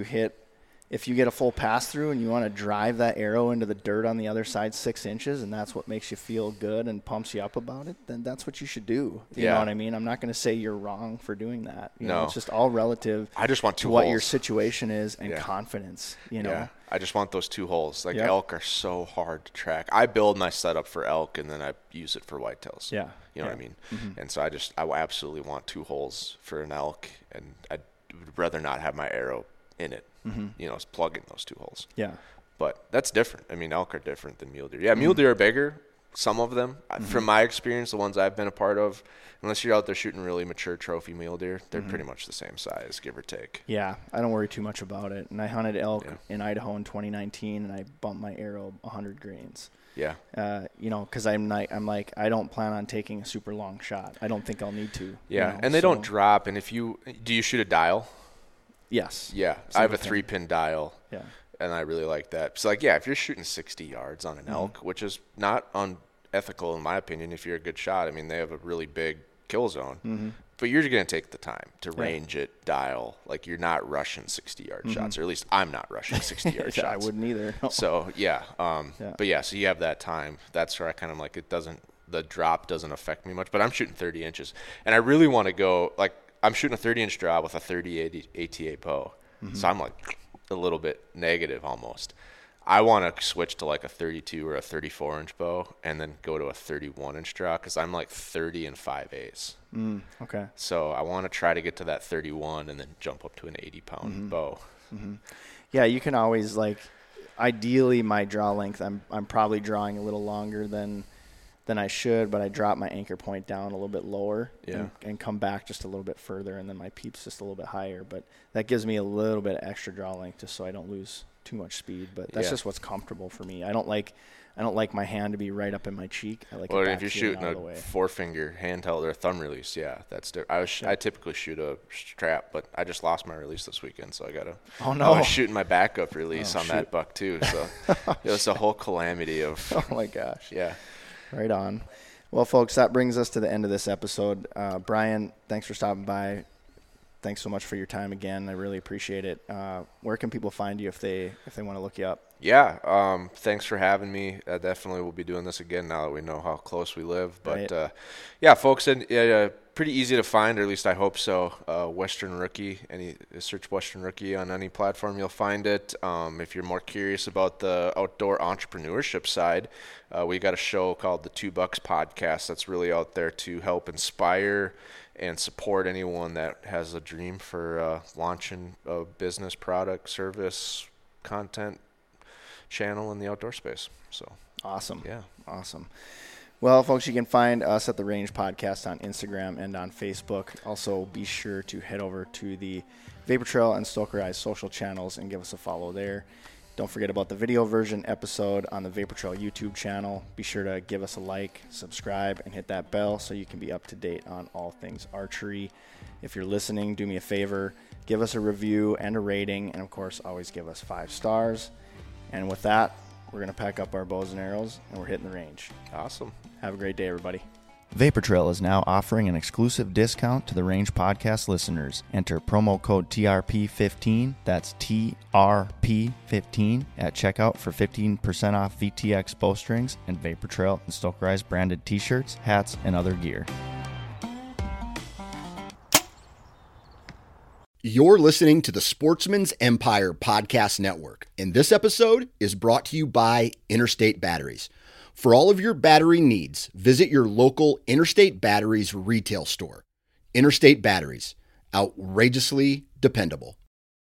get a full pass through and you want to drive that arrow into the dirt on the other side 6 inches, and that's what makes you feel good and pumps you up about it, then that's what you should do. You know what I mean? I'm not going to say you're wrong for doing that. You know, it's just all relative. I just want 2 to holes. What your situation is and confidence. Yeah. I just want those 2 holes. Elk are so hard to track. I build my setup for elk and then I use it for whitetails. Yeah. You know what I mean? And so I absolutely want 2 holes for an elk, and I'd rather not have my arrow in it. It's plugging those 2 holes. Yeah. But that's different. I mean, elk are different than mule deer. Yeah, mule deer are bigger, some of them. From my experience, the ones I've been a part of, unless you're out there shooting really mature trophy mule deer, they're pretty much the same size, give or take. Yeah, I don't worry too much about it. And I hunted elk in Idaho in 2019, and I bumped my arrow 100 grains. Yeah. Because I'm like, I don't plan on taking a super long shot. I don't think I'll need to. Yeah, and they don't drop. And do you shoot a dial? Yes. Yeah, I have a 3-pin dial. Yeah. And I really like that. So, if you're shooting 60 yards on an elk, which is not unethical in my opinion if you're a good shot. I mean, they have a really big kill zone. But you're going to take the time to range it, dial. You're not rushing 60-yard shots, or at least I'm not rushing 60-yard shots. I wouldn't either. No. So, But, so you have that time. That's where I kind of the drop doesn't affect me much. But I'm shooting 30 inches. And I really want to go, I'm shooting a 30-inch draw with a 30 ATA bow. So I'm a little bit negative almost. I want to switch to like a 32 or a 34-inch bow and then go to a 31-inch draw because I'm like 30 and 5/8. Okay. So I want to try to get to that 31 and then jump up to an 80-pound bow. Yeah, you can always ideally my draw length, I'm probably drawing a little longer than I should, but I drop my anchor point down a little bit lower and come back just a little bit further, and then my peep's just a little bit higher. But that gives me a little bit of extra draw length just so I don't lose too much speed. But that's just what's comfortable for me. I don't like my hand to be right up in my cheek. I like. Well, if you're shooting a 4-finger handheld or a thumb release, that's different. I typically shoot a strap, but I just lost my release this weekend, so I gotta. Oh no! I was shooting my backup release on that buck too, so it was a whole calamity of. Oh my gosh! Yeah. Right on. Well, folks, that brings us to the end of this episode. Brian, thanks for stopping by. Thanks so much for your time again. I really appreciate it. Where can people find you if they want to look you up? Yeah, thanks for having me. Definitely we'll be doing this again now that we know how close we live. But, folks, pretty easy to find, or at least I hope so. Western Rookie, search Western Rookie on any platform, you'll find it. If you're more curious about the outdoor entrepreneurship side, we got a show called the $2 Podcast that's really out there to help inspire and support anyone that has a dream for launching a business, product, service, content channel in the outdoor space. So awesome. Yeah. Awesome. Well, folks, you can find us at The Range Podcast on Instagram and on Facebook. Also, be sure to head over to the Vapor Trail and Stoker Eyes social channels and give us a follow there. Don't forget about the video version episode on the Vapor Trail YouTube channel. Be sure to give us a like, subscribe, and hit that bell so you can be up to date on all things archery. If you're listening, do me a favor, give us a review and a rating, and of course, always give us 5 stars. And with that, we're going to pack up our bows and arrows, and we're hitting the range. Awesome. Have a great day, everybody. Vapor Trail is now offering an exclusive discount to the Range Podcast listeners. Enter promo code TRP15, that's TRP15, at checkout for 15% off VTX bowstrings and Vapor Trail and Stoker Eyes branded t-shirts, hats, and other gear. You're listening to the Sportsman's Empire Podcast Network, and this episode is brought to you by Interstate Batteries. For all of your battery needs, visit your local Interstate Batteries retail store. Interstate Batteries, outrageously dependable.